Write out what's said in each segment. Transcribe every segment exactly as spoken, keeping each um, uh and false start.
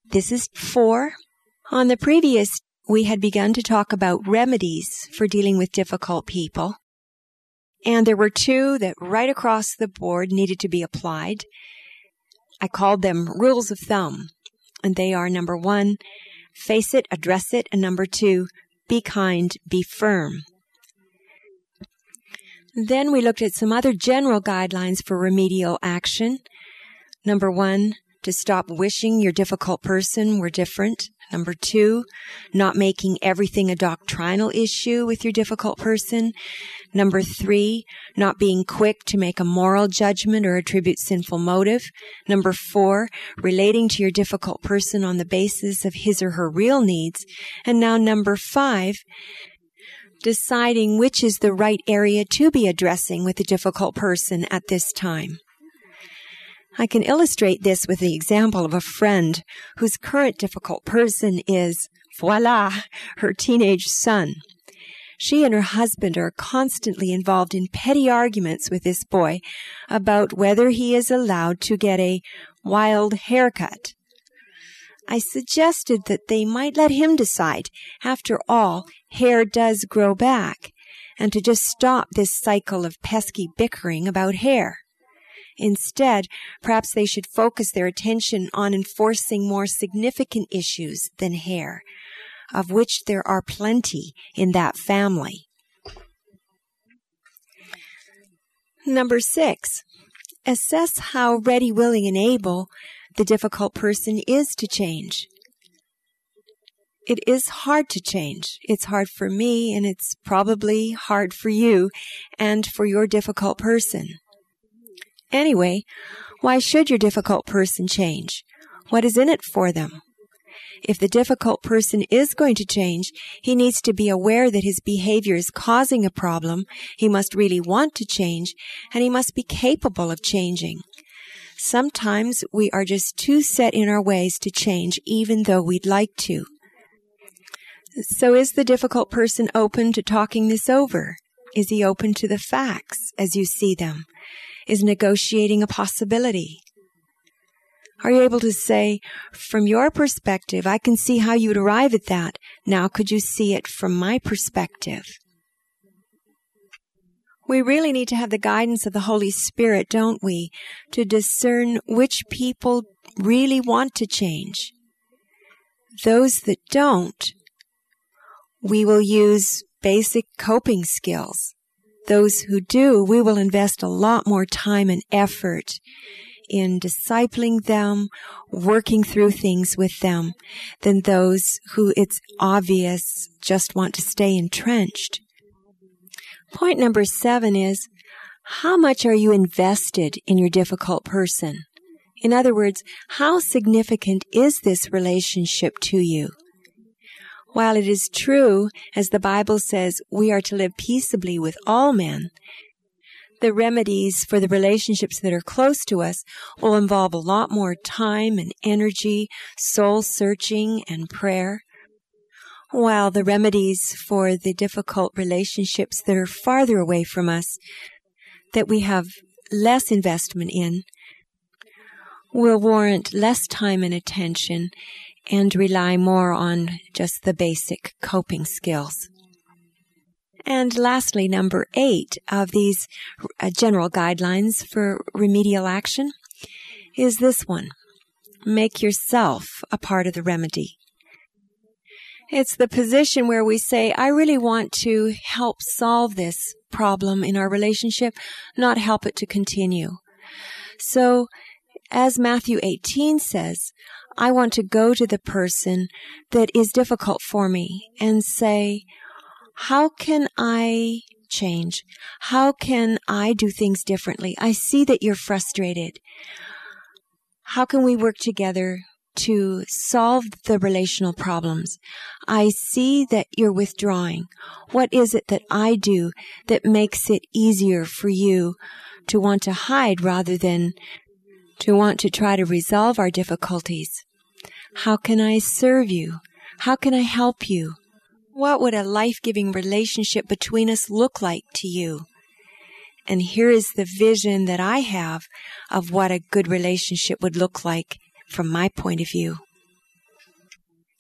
This is four. On the previous, we had begun to talk about remedies for dealing with difficult people. And there were two that right across the board needed to be applied. I called them rules of thumb. And they are number one, face it, address it, and number two, be kind, be firm. Then we looked at some other general guidelines for remedial action. Number one, to stop wishing your difficult person were different. Number two, not making everything a doctrinal issue with your difficult person. Number three, not being quick to make a moral judgment or attribute sinful motive. Number four, relating to your difficult person on the basis of his or her real needs. And now number five, deciding which is the right area to be addressing with a difficult person at this time. I can illustrate this with the example of a friend whose current difficult person is, voila, her teenage son. She and her husband are constantly involved in petty arguments with this boy about whether he is allowed to get a wild haircut. I suggested that they might let him decide. After all, hair does grow back, and to just stop this cycle of pesky bickering about hair. Instead, perhaps they should focus their attention on enforcing more significant issues than hair, of which there are plenty in that family. Number six, assess how ready, willing, and able the difficult person is to change. It is hard to change. It's hard for me, and it's probably hard for you and for your difficult person. Anyway, why should your difficult person change? What is in it for them? If the difficult person is going to change, he needs to be aware that his behavior is causing a problem, he must really want to change, and he must be capable of changing. Sometimes we are just too set in our ways to change, even though we'd like to. So is the difficult person open to talking this over? Is he open to the facts as you see them? Is negotiating a possibility? Are you able to say, from your perspective, I can see how you would arrive at that. Now could you see it from my perspective? We really need to have the guidance of the Holy Spirit, don't we, to discern which people really want to change. Those that don't, we will use basic coping skills. Those who do, we will invest a lot more time and effort in discipling them, working through things with them, than those who it's obvious just want to stay entrenched. Point number seven is, how much are you invested in your difficult person? In other words, how significant is this relationship to you? While it is true, as the Bible says, we are to live peaceably with all men, the remedies for the relationships that are close to us will involve a lot more time and energy, soul searching and prayer. While the remedies for the difficult relationships that are farther away from us, that we have less investment in, will warrant less time and attention and rely more on just the basic coping skills. And lastly, number eight of these uh, general guidelines for remedial action is this one. Make yourself a part of the remedy. It's the position where we say, I really want to help solve this problem in our relationship, not help it to continue. So, as Matthew eighteen says, I want to go to the person that is difficult for me and say, how can I change? How can I do things differently? I see that you're frustrated. How can we work together to solve the relational problems? I see that you're withdrawing. What is it that I do that makes it easier for you to want to hide rather than to want to try to resolve our difficulties? How can I serve you? How can I help you? What would a life-giving relationship between us look like to you? And here is the vision that I have of what a good relationship would look like from my point of view.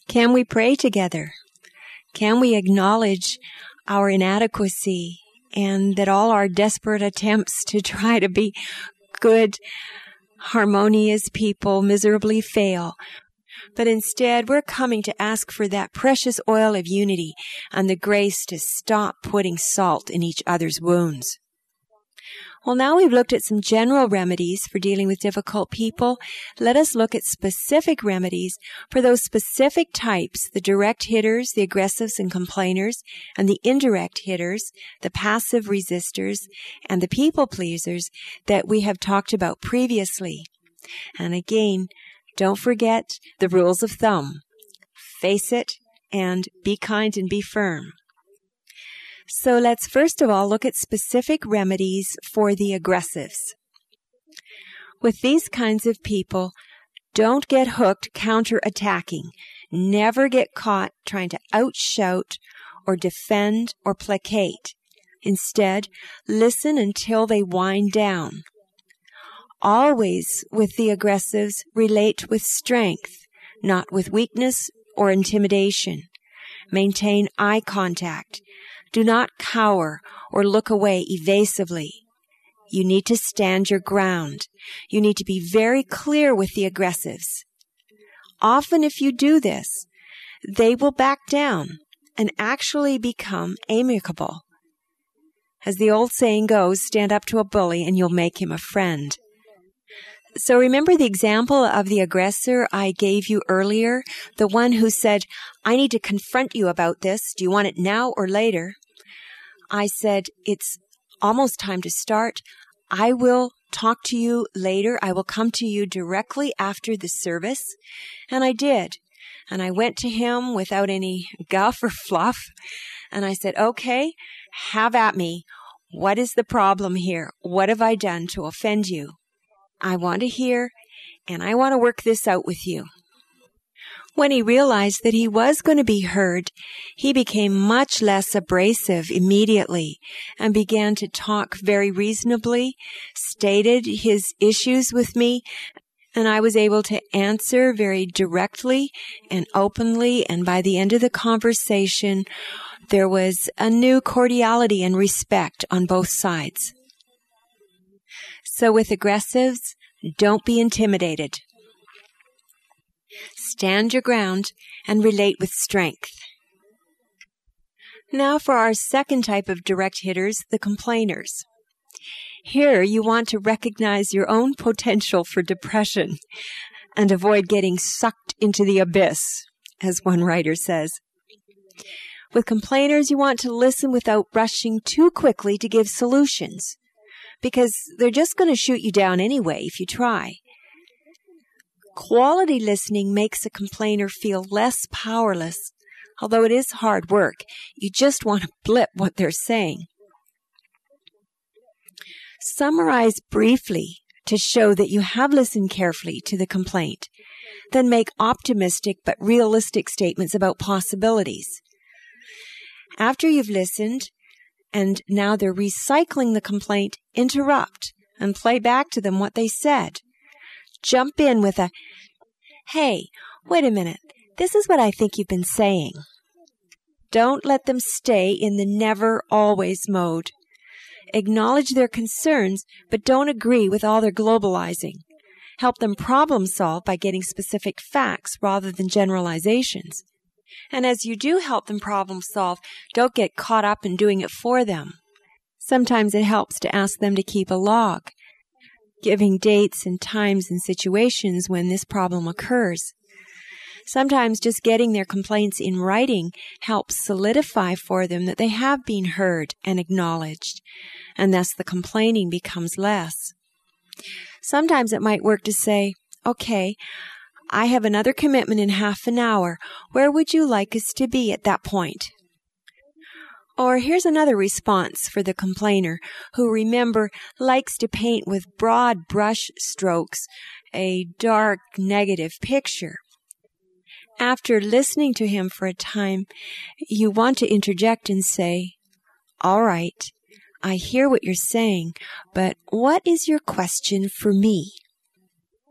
Can we pray together? Can we acknowledge our inadequacy and that all our desperate attempts to try to be good, harmonious people miserably fail? But instead, we're coming to ask for that precious oil of unity and the grace to stop putting salt in each other's wounds. Well, now we've looked at some general remedies for dealing with difficult people. Let us look at specific remedies for those specific types, the direct hitters, the aggressives and complainers, and the indirect hitters, the passive resistors, and the people pleasers that we have talked about previously. And again, don't forget the rules of thumb. Face it and be kind and be firm. So let's first of all look at specific remedies for the aggressives. With these kinds of people, don't get hooked counter-attacking. Never get caught trying to outshout or defend or placate. Instead, listen until they wind down. Always, with the aggressives, relate with strength, not with weakness or intimidation. Maintain eye contact. Do not cower or look away evasively. You need to stand your ground. You need to be very clear with the aggressives. Often if you do this, they will back down and actually become amicable. As the old saying goes, stand up to a bully and you'll make him a friend. So remember the example of the aggressor I gave you earlier? The one who said, I need to confront you about this. Do you want it now or later? I said, it's almost time to start. I will talk to you later. I will come to you directly after the service. And I did. And I went to him without any guff or fluff. And I said, okay, have at me. What is the problem here? What have I done to offend you? I want to hear, and I want to work this out with you. When he realized that he was going to be heard, he became much less abrasive immediately and began to talk very reasonably, stated his issues with me, and I was able to answer very directly and openly, and by the end of the conversation, there was a new cordiality and respect on both sides. So with aggressives, don't be intimidated. Stand your ground and relate with strength. Now for our second type of direct hitters, the complainers. Here you want to recognize your own potential for depression and avoid getting sucked into the abyss, as one writer says. With complainers, you want to listen without rushing too quickly to give solutions, because they're just going to shoot you down anyway if you try. Quality listening makes a complainer feel less powerless, although it is hard work. You just want to blip what they're saying. Summarize briefly to show that you have listened carefully to the complaint. Then make optimistic but realistic statements about possibilities. After you've listened, and now they're recycling the complaint, interrupt and play back to them what they said. Jump in with a, hey, wait a minute, this is what I think you've been saying. Don't let them stay in the never, always mode. Acknowledge their concerns, but don't agree with all their globalizing. Help them problem solve by getting specific facts rather than generalizations. And as you do help them problem solve, don't get caught up in doing it for them. Sometimes it helps to ask them to keep a log, giving dates and times and situations when this problem occurs. Sometimes just getting their complaints in writing helps solidify for them that they have been heard and acknowledged, and thus the complaining becomes less. Sometimes it might work to say, okay, I have another commitment in half an hour. Where would you like us to be at that point? Or here's another response for the complainer who, remember, likes to paint with broad brush strokes a dark, negative picture. After listening to him for a time, you want to interject and say, all right, I hear what you're saying, but what is your question for me?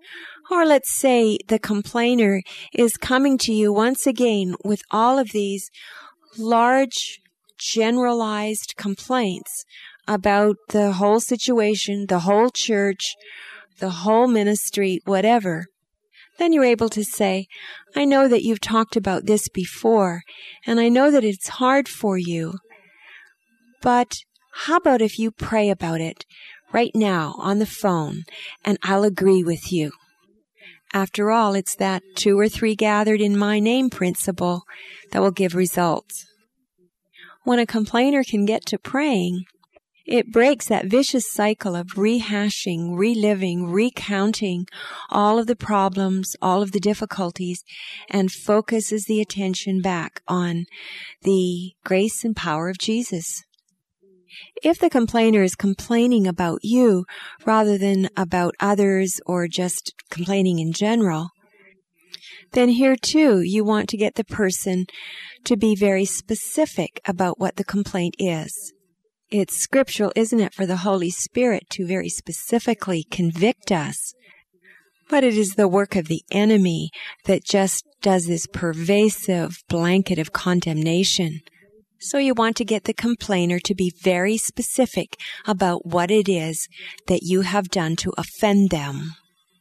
Or let's say the complainer is coming to you once again with all of these large, generalized complaints about the whole situation, the whole church, the whole ministry, whatever. Then you're able to say, I know that you've talked about this before, and I know that it's hard for you, but how about if you pray about it right now on the phone, and I'll agree with you. After all, it's that two or three gathered in my name principle that will give results. When a complainer can get to praying, it breaks that vicious cycle of rehashing, reliving, recounting all of the problems, all of the difficulties, and focuses the attention back on the grace and power of Jesus. If the complainer is complaining about you rather than about others or just complaining in general, then here too you want to get the person to be very specific about what the complaint is. It's scriptural, isn't it, for the Holy Spirit to very specifically convict us. But it is the work of the enemy that just does this pervasive blanket of condemnation. So you want to get the complainer to be very specific about what it is that you have done to offend them.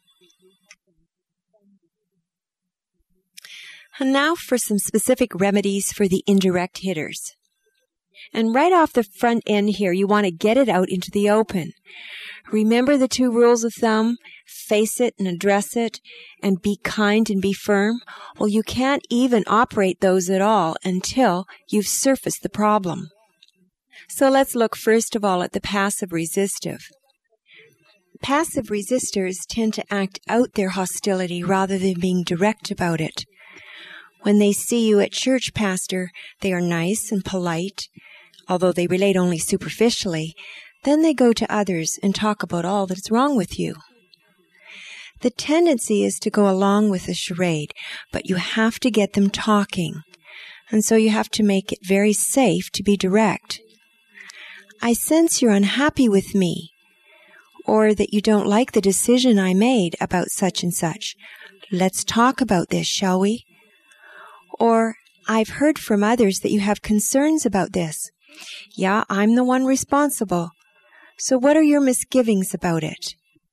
And now for some specific remedies for the indirect hitters. And right off the front end here, you want to get it out into the open. Remember the two rules of thumb, face it and address it, and be kind and be firm? Well, you can't even operate those at all until you've surfaced the problem. So let's look first of all at the passive resistive. Passive resistors tend to act out their hostility rather than being direct about it. When they see you at church, Pastor, they are nice and polite, although they relate only superficially. Then they go to others and talk about all that's wrong with you. The tendency is to go along with the charade, but you have to get them talking. And so you have to make it very safe to be direct. I sense you're unhappy with me, or that you don't like the decision I made about such and such. Let's talk about this, shall we? Or, I've heard from others that you have concerns about this. Yeah, I'm the one responsible. So what are your misgivings about it?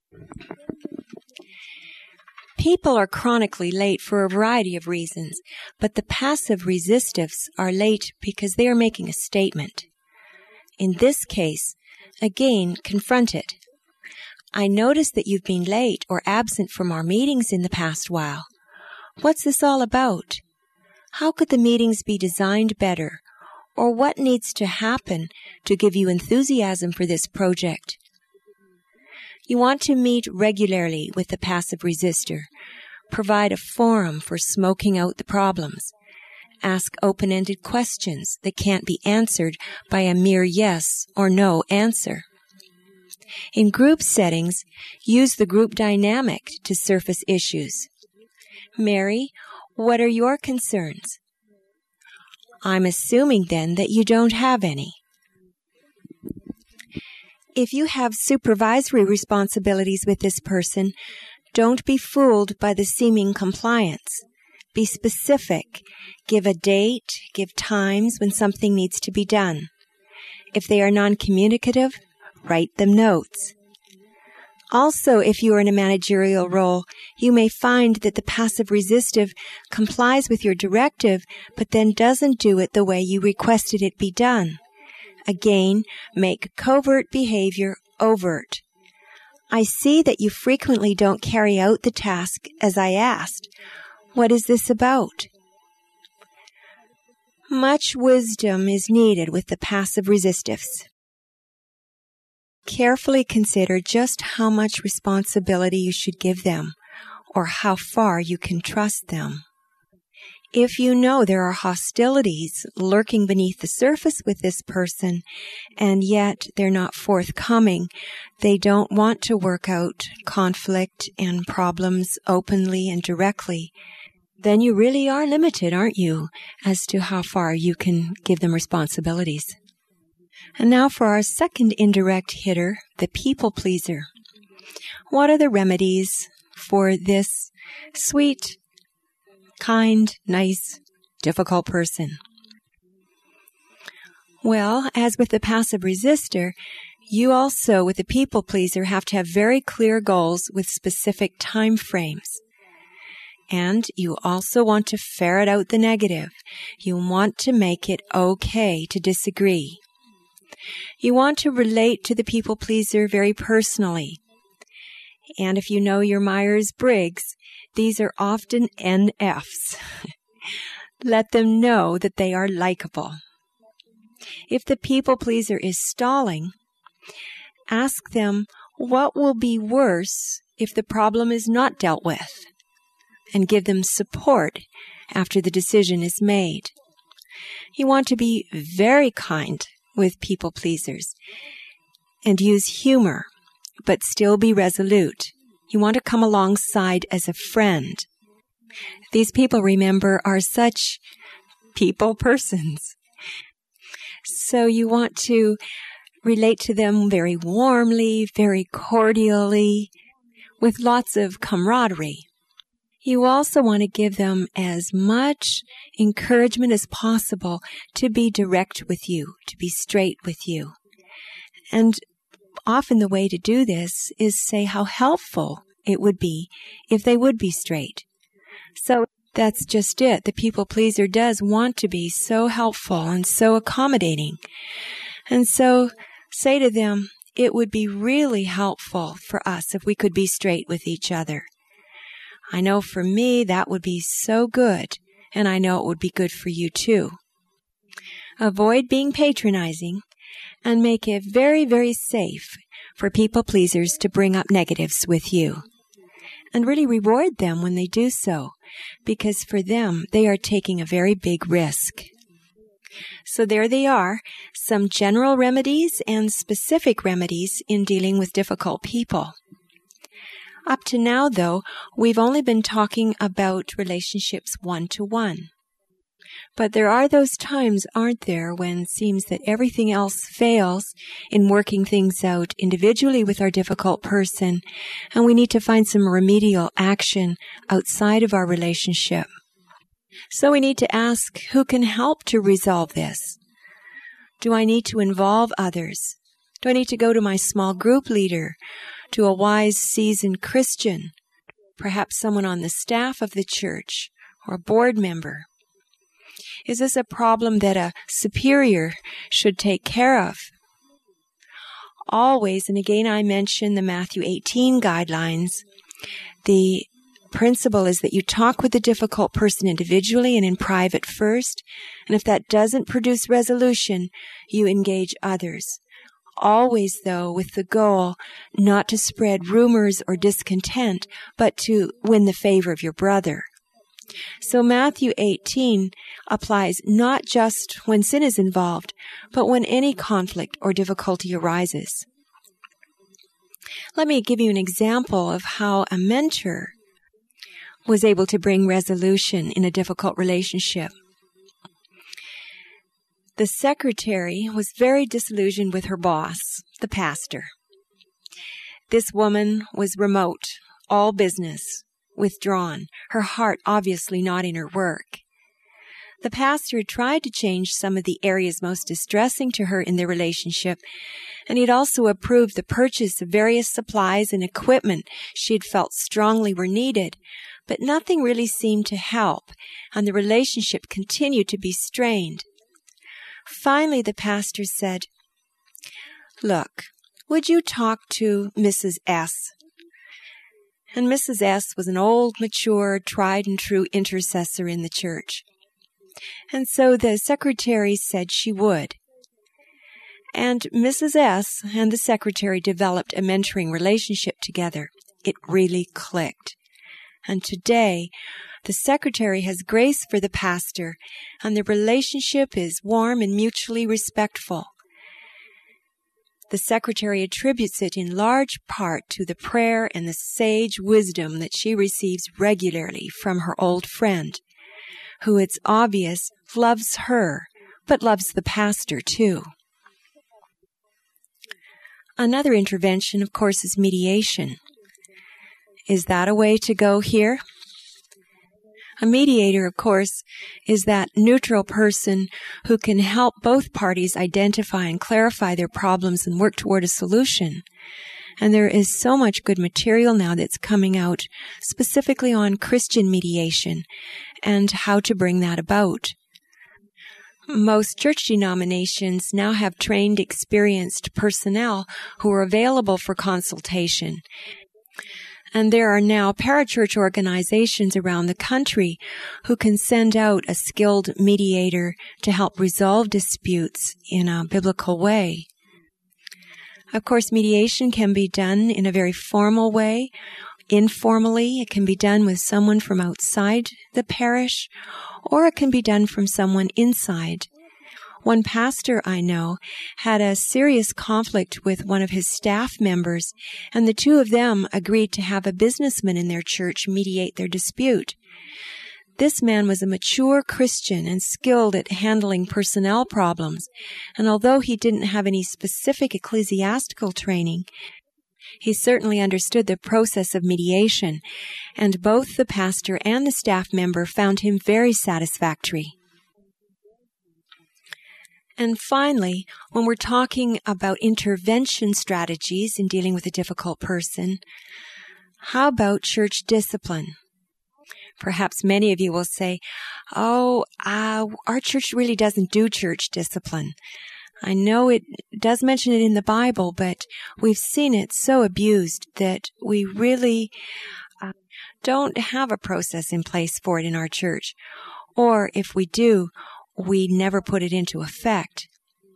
People are chronically late for a variety of reasons, but the passive resistives are late because they are making a statement. In this case, again, confront it. I notice that you've been late or absent from our meetings in the past while. What's this all about? How could the meetings be designed better? Or what needs to happen to give you enthusiasm for this project? You want to meet regularly with the passive resistor. Provide a forum for smoking out the problems. Ask open-ended questions that can't be answered by a mere yes or no answer. In group settings, use the group dynamic to surface issues. Mary, what are your concerns? I'm assuming then that you don't have any. If you have supervisory responsibilities with this person, don't be fooled by the seeming compliance. Be specific. Give a date, give times when something needs to be done. If they are non-communicative, write them notes. Also, if you are in a managerial role, you may find that the passive resistive complies with your directive, but then doesn't do it the way you requested it be done. Again, make covert behavior overt. I see that you frequently don't carry out the task as I asked. What is this about? Much wisdom is needed with the passive resistives. Carefully consider just how much responsibility you should give them, or how far you can trust them. If you know there are hostilities lurking beneath the surface with this person, and yet they're not forthcoming, they don't want to work out conflict and problems openly and directly, then you really are limited, aren't you, as to how far you can give them responsibilities. And now for our second indirect hitter, the people pleaser. What are the remedies for this sweet, kind, nice, difficult person? Well, as with the passive resistor, you also, with the people pleaser, have to have very clear goals with specific time frames. And you also want to ferret out the negative. You want to make it okay to disagree. You want to relate to the people pleaser very personally. And if you know your Myers-Briggs, these are often N Fs. Let them know that they are likable. If the people pleaser is stalling, ask them what will be worse if the problem is not dealt with, and give them support after the decision is made. You want to be very kind with people pleasers and use humor, but still be resolute. You want to come alongside as a friend. These people, remember, are such people persons. So you want to relate to them very warmly, very cordially, with lots of camaraderie. You also want to give them as much encouragement as possible to be direct with you, to be straight with you. And often the way to do this is say how helpful it would be if they would be straight. So that's just it. The people pleaser does want to be so helpful and so accommodating. And so say to them, it would be really helpful for us if we could be straight with each other. I know for me that would be so good, and I know it would be good for you too. Avoid being patronizing and make it very, very safe for people pleasers to bring up negatives with you. And really reward them when they do so, because for them, they are taking a very big risk. So there they are, some general remedies and specific remedies in dealing with difficult people. Up to now, though, we've only been talking about relationships one-to-one. But there are those times, aren't there, when it seems that everything else fails in working things out individually with our difficult person, and we need to find some remedial action outside of our relationship. So we need to ask, who can help to resolve this? Do I need to involve others? Do I need to go to my small group leader, to a wise, seasoned Christian, perhaps someone on the staff of the church, or a board member? Is this a problem that a superior should take care of? Always, and again I mention the Matthew eighteen guidelines, the principle is that you talk with the difficult person individually and in private first, and if that doesn't produce resolution, you engage others. Always, though, with the goal not to spread rumors or discontent, but to win the favor of your brother. So Matthew eighteen applies not just when sin is involved, but when any conflict or difficulty arises. Let me give you an example of how a mentor was able to bring resolution in a difficult relationship. The secretary was very disillusioned with her boss, the pastor. This woman was remote, all business, withdrawn, her heart obviously not in her work. The pastor tried to change some of the areas most distressing to her in their relationship, and he'd also approved the purchase of various supplies and equipment she had felt strongly were needed, but nothing really seemed to help, and the relationship continued to be strained. Finally, the pastor said, "Look, would you talk to Missus S?" And Missus S was an old, mature, tried-and-true intercessor in the church. And so the secretary said she would. And Missus S and the secretary developed a mentoring relationship together. It really clicked. And today, the secretary has grace for the pastor, and the relationship is warm and mutually respectful. The secretary attributes it in large part to the prayer and the sage wisdom that she receives regularly from her old friend, who it's obvious loves her, but loves the pastor too. Another intervention, of course, is mediation. Is that a way to go here? A mediator, of course, is that neutral person who can help both parties identify and clarify their problems and work toward a solution. And there is so much good material now that's coming out specifically on Christian mediation and how to bring that about. Most church denominations now have trained, experienced personnel who are available for consultation. And there are now parachurch organizations around the country who can send out a skilled mediator to help resolve disputes in a biblical way. Of course, mediation can be done in a very formal way. Informally, it can be done with someone from outside the parish, or it can be done from someone inside. One pastor I know had a serious conflict with one of his staff members, and the two of them agreed to have a businessman in their church mediate their dispute. This man was a mature Christian and skilled at handling personnel problems, and although he didn't have any specific ecclesiastical training, he certainly understood the process of mediation, and both the pastor and the staff member found him very satisfactory. And finally, when we're talking about intervention strategies in dealing with a difficult person, how about church discipline? Perhaps many of you will say, oh, uh, our church really doesn't do church discipline. I know it does mention it in the Bible, but we've seen it so abused that we really uh, don't have a process in place for it in our church. Or if we do, we never put it into effect.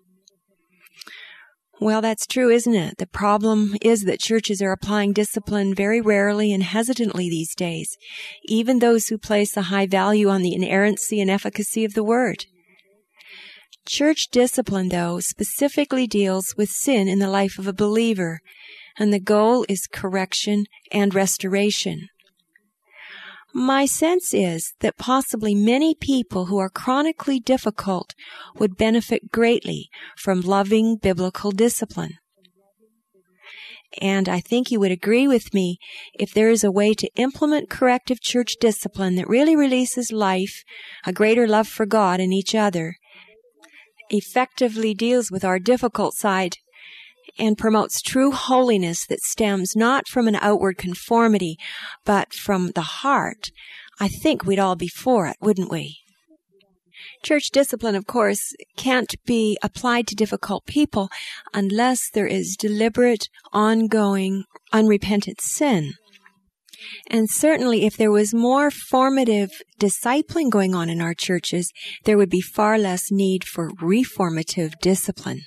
Well, that's true, isn't it? The problem is that churches are applying discipline very rarely and hesitantly these days, even those who place a high value on the inerrancy and efficacy of the Word. Church discipline, though, specifically deals with sin in the life of a believer, and the goal is correction and restoration. My sense is that possibly many people who are chronically difficult would benefit greatly from loving biblical discipline. And I think you would agree with me if there is a way to implement corrective church discipline that really releases life, a greater love for God and each other, effectively deals with our difficult side, and promotes true holiness that stems not from an outward conformity, but from the heart, I think we'd all be for it, wouldn't we? Church discipline, of course, can't be applied to difficult people unless there is deliberate, ongoing, unrepentant sin. And certainly if there was more formative discipling going on in our churches, there would be far less need for reformative discipline.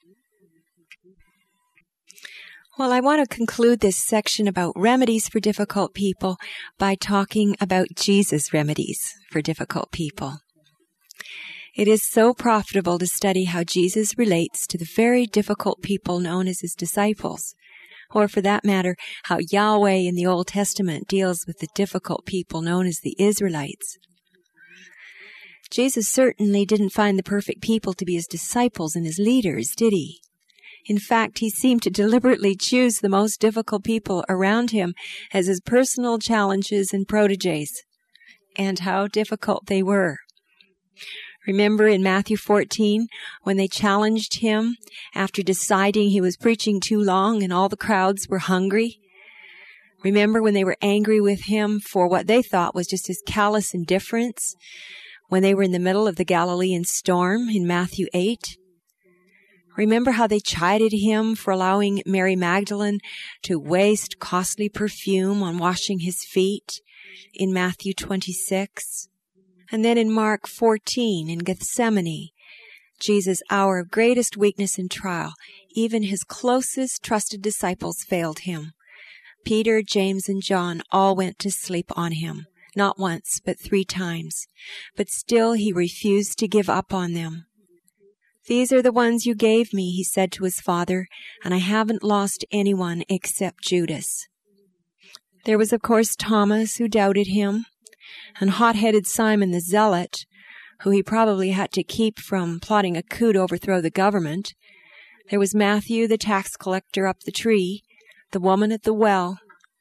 Well, I want to conclude this section about remedies for difficult people by talking about Jesus' remedies for difficult people. It is so profitable to study how Jesus relates to the very difficult people known as his disciples, or for that matter, how Yahweh in the Old Testament deals with the difficult people known as the Israelites. Jesus certainly didn't find the perfect people to be his disciples and his leaders, did he? In fact, he seemed to deliberately choose the most difficult people around him as his personal challenges and proteges, and how difficult they were. Remember in Matthew fourteen, when they challenged him after deciding he was preaching too long and all the crowds were hungry? Remember when they were angry with him for what they thought was just his callous indifference, when they were in the middle of the Galilean storm in Matthew eight? Remember how they chided him for allowing Mary Magdalene to waste costly perfume on washing his feet in Matthew twenty-six? And then in Mark fourteen, in Gethsemane, Jesus' hour of greatest weakness and trial, even his closest trusted disciples failed him. Peter, James, and John all went to sleep on him, not once, but three times. But still he refused to give up on them. "These are the ones you gave me," he said to his Father, "and I haven't lost anyone except Judas." There was, of course, Thomas, who doubted him, and hot-headed Simon the Zealot, who he probably had to keep from plotting a coup to overthrow the government. There was Matthew, the tax collector up the tree, the woman at the well,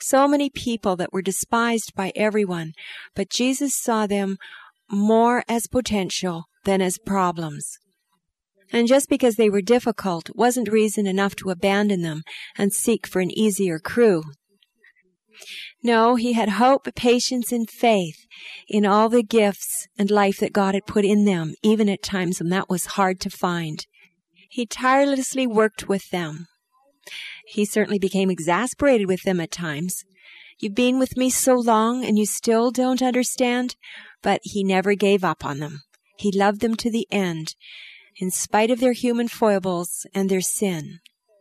So many people that were despised by everyone, but Jesus saw them more as potential than as problems. And just because they were difficult wasn't reason enough to abandon them and seek for an easier crew. No, he had hope, patience, and faith in all the gifts and life that God had put in them, even at times when that was hard to find. He tirelessly worked with them. He certainly became exasperated with them at times. You've been with me so long and you still don't understand? But he never gave up on them. He loved them to the end, in spite of their human foibles and their sin.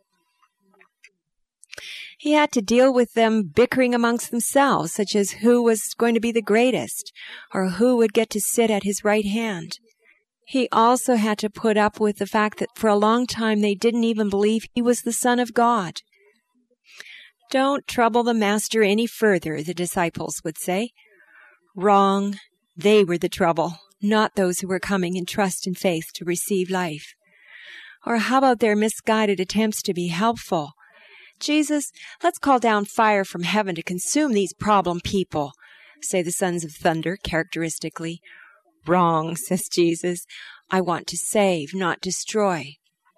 He had to deal with them bickering amongst themselves, such as who was going to be the greatest, or who would get to sit at his right hand. He also had to put up with the fact that for a long time they didn't even believe he was the Son of God. Don't trouble the Master any further, the disciples would say. Wrong. They were the trouble, not those who were coming in trust and faith to receive life. Or how about their misguided attempts to be helpful? Jesus, let's call down fire from heaven to consume these problem people, say the sons of thunder characteristically. Wrong, says Jesus. I want to save, not destroy.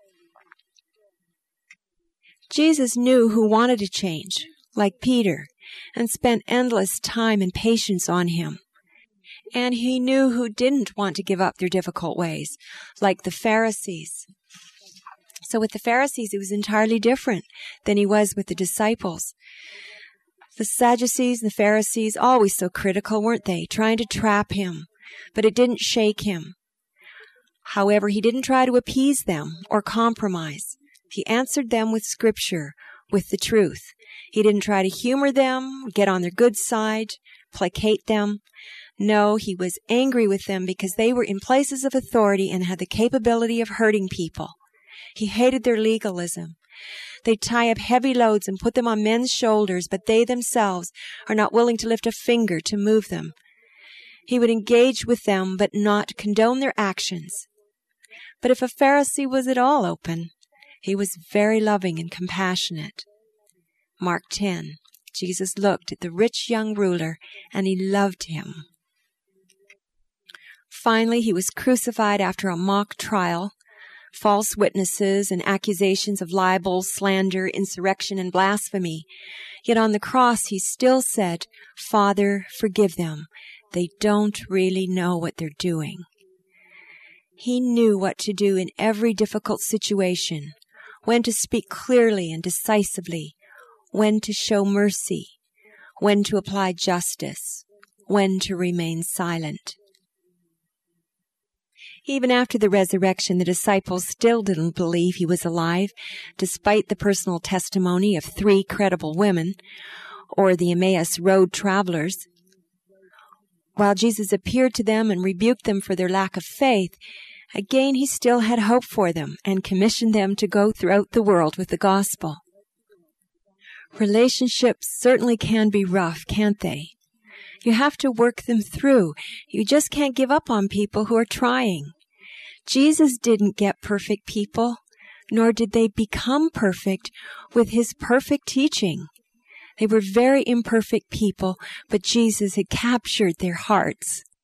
Jesus knew who wanted to change, like Peter, and spent endless time and patience on him. And he knew who didn't want to give up their difficult ways, like the Pharisees. So with the Pharisees, it was entirely different than he was with the disciples. The Sadducees and the Pharisees, always so critical, weren't they? Trying to trap him. But it didn't shake him. However, he didn't try to appease them or compromise. He answered them with Scripture, with the truth. He didn't try to humor them, get on their good side, placate them. No, he was angry with them because they were in places of authority and had the capability of hurting people. He hated their legalism. They tie up heavy loads and put them on men's shoulders, but they themselves are not willing to lift a finger to move them. He would engage with them, but not condone their actions. But if a Pharisee was at all open, he was very loving and compassionate. Mark ten, Jesus looked at the rich young ruler, and he loved him. Finally, he was crucified after a mock trial. False witnesses and accusations of libel, slander, insurrection, and blasphemy. Yet on the cross he still said, Father, forgive them. They don't really know what they're doing. He knew what to do in every difficult situation, when to speak clearly and decisively, when to show mercy, when to apply justice, when to remain silent. Even after the resurrection, the disciples still didn't believe he was alive, despite the personal testimony of three credible women, or the Emmaus Road travelers. While Jesus appeared to them and rebuked them for their lack of faith, again he still had hope for them and commissioned them to go throughout the world with the gospel. Relationships certainly can be rough, can't they? You have to work them through. You just can't give up on people who are trying. Jesus didn't get perfect people, nor did they become perfect with his perfect teaching. They were very imperfect people, but Jesus had captured their hearts.